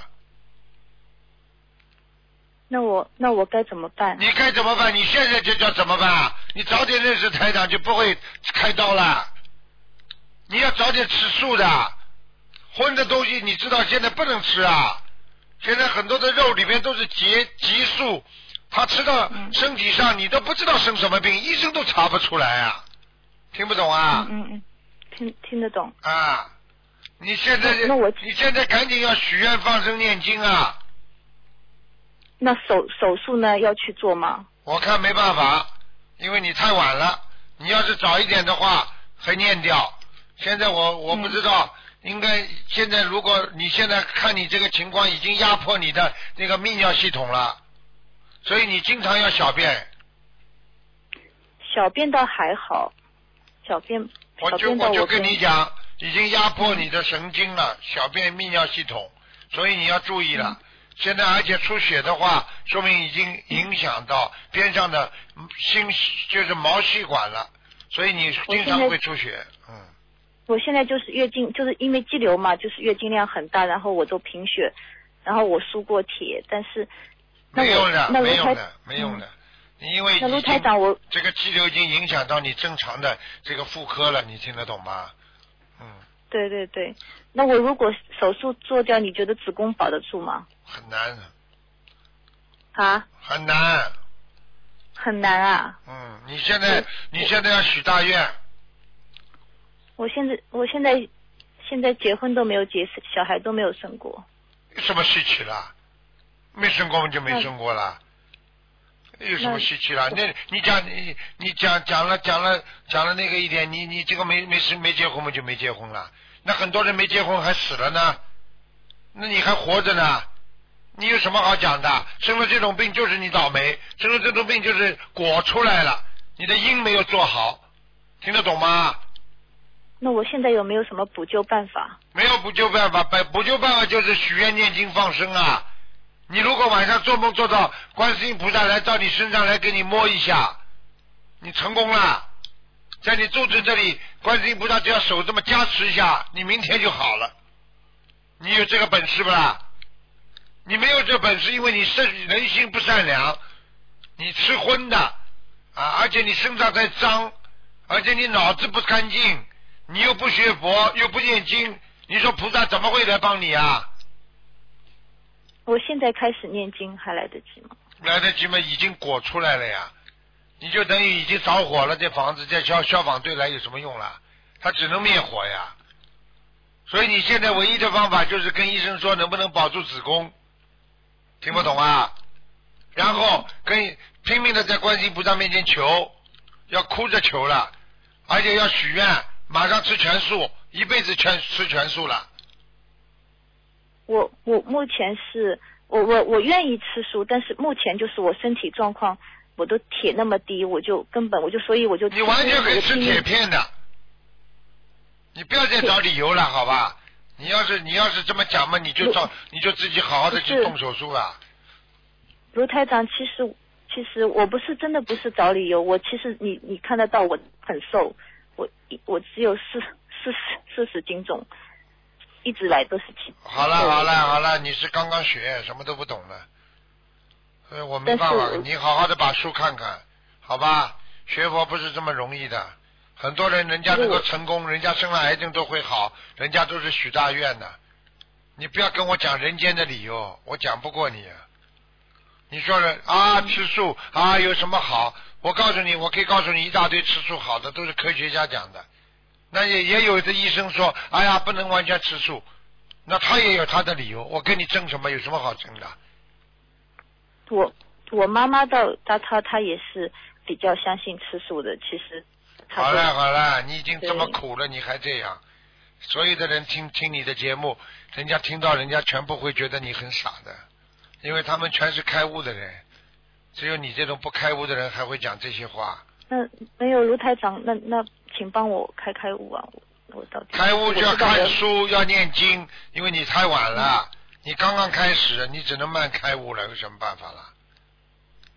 那我那我该怎么办？ 你该怎么办？你现在就叫怎么办？你早点认识台长，就不会开刀了。你要早点吃素的，荤的东西你知道现在不能吃啊。现在很多的肉里面都是激激素，他吃到身体上，你都不知道生什么病，医生都查不出来啊。听不懂啊？ 嗯嗯嗯，听听得懂。 啊，你现在那我你现在赶紧要许愿放生念经啊。 那手手术呢要去做吗？ 我看没办法，因为你太晚了。你要是早一点的话，还念掉。现在我我不知道，嗯、应该现在如果你现在看你这个情况，已经压迫你的那个泌尿系统了，所以你经常要小便。 小便倒还好，小便我就小便我就跟你讲，已经压迫你的神经了，小便泌尿系统，所以你要注意了。嗯现在而且出血的话，说明已经影响到边上的心，就是毛细管了，所以你经常会出血。嗯。 我现在就是月经，就是因为肌瘤嘛，就是月经量很大，然后我都贫血，然后我输过铁，但是没用的， 那没用的，没用的。你因为那卢台长，我这个肌瘤已经影响到你正常的这个妇科了，你听得懂吗？嗯。 对对对，那我如果手术做掉，你觉得子宫保得住吗？ 很难。 啊？ 很难。 很难啊。 嗯，你现在你现在要许大愿。 我现在我现在现在结婚都没有结，小孩都没有生过。 有什么稀奇啦？没生过就没生过了。有什么稀奇啦？那你讲你你讲讲了讲了讲了那个一点，你你这个没没事没结婚嘛就没结婚了。那很多人没结婚还死了呢，那你还活着呢？你有什么好讲的？生了这种病就是你倒霉，生了这种病就是果出来了，你的因没有做好，听得懂吗？ 那我现在有没有什么补救办法？ 没有补救办法，补救办法就是许愿念经放生啊。你如果晚上做梦做到观世音菩萨来到你身上来给你摸一下，你成功了，在你肚子这里，观世音菩萨只要手这么加持一下，你明天就好了。你有这个本事不啦？你没有这本事，因为你身人心不善良，你吃荤的啊，而且你身上在脏，而且你脑子不干净，你又不学佛又不念经，你说菩萨怎么会来帮你啊？ 我现在开始念经还来得及吗？ 来得及吗？已经果出来了呀，你就等于已经着火了，这房子叫消消防队来有什么用了？他只能灭火呀。所以你现在唯一的方法就是跟医生说能不能保住子宫，听不懂啊？然后跟拼命的在观世音菩萨面前求，要哭着求了，而且要许愿，马上吃全素，一辈子全吃全素了。 我我目前是我我我愿意吃素，但是目前就是我身体状况，我都铁那么低，我就根本我就所以我就你完全可以吃铁片的，你不要再找理由了，好吧？你要是你要是这么讲嘛，你就找你就自己好好的去动手术了。 卢台长，其实其实我不是真的不是找理由，我其实你你看得到我很瘦，我我只有四四十四十斤重。一直来都是轻。 好了好了好了，你是刚刚学，什么都不懂的，所以我没办法，你好好的把书看看，好吧？学佛不是这么容易的，很多人人家能够成功，人家生了癌症都会好，人家都是许大愿的。你不要跟我讲人间的理由，我讲不过你。你说了啊，吃素啊有什么好？我告诉你，我可以告诉你一大堆吃素好的，都是科学家讲的。那也也有的医生说，哎呀，不能完全吃素，那他也有他的理由。我跟你争什么？有什么好争的？ 我我妈妈到她她她也是比较相信吃素的，其实。 好了好了，你已经这么苦了，你还这样，所有的人听听你的节目，人家听到人家全部会觉得你很傻的，因为他们全是开悟的人，只有你这种不开悟的人还会讲这些话。 那没有卢台长，那那请帮我开开悟啊！我我到底开悟就要看书，要念经，因为你太晚了，嗯、你刚刚开始，你只能慢开悟了，有什么办法了？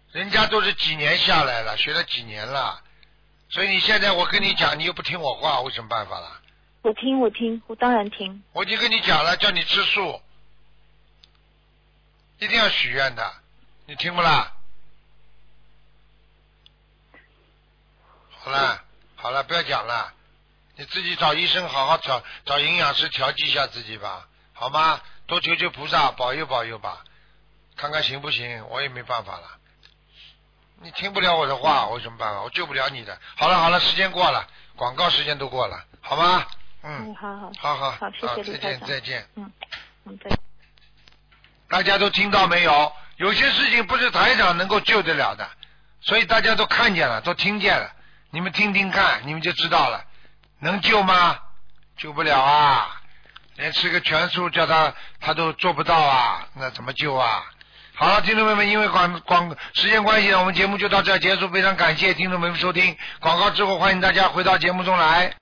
人家都是几年下来了，学了几年了，所以你现在我跟你讲，你又不听我话，我什么办法了？ 我听，我听，我当然听。 我已经跟你讲了，叫你吃素，一定要许愿的，你听不啦？好了，好了，不要讲了，你自己找医生好好调，找营养师调剂一下自己吧，好吗？多求求菩萨保佑保佑吧，看看行不行？我也没办法了。你听不了我的话，我有什么办法？我救不了你的。好了好了，时间过了，广告时间都过了，好吗？嗯， 好好好好好，谢谢卢台长， 再见再见。 嗯嗯，再见。 大家都听到没有？有些事情不是台长能够救得了的，所以大家都看见了，都听见了。你们听听看，你们就知道了。能救吗？救不了啊！连吃个全素叫他他都做不到啊，那怎么救啊？好了，听众朋友们，因为广广时间关系呢，我们节目就到这儿结束。非常感谢听众朋友们收听广告之后，欢迎大家回到节目中来。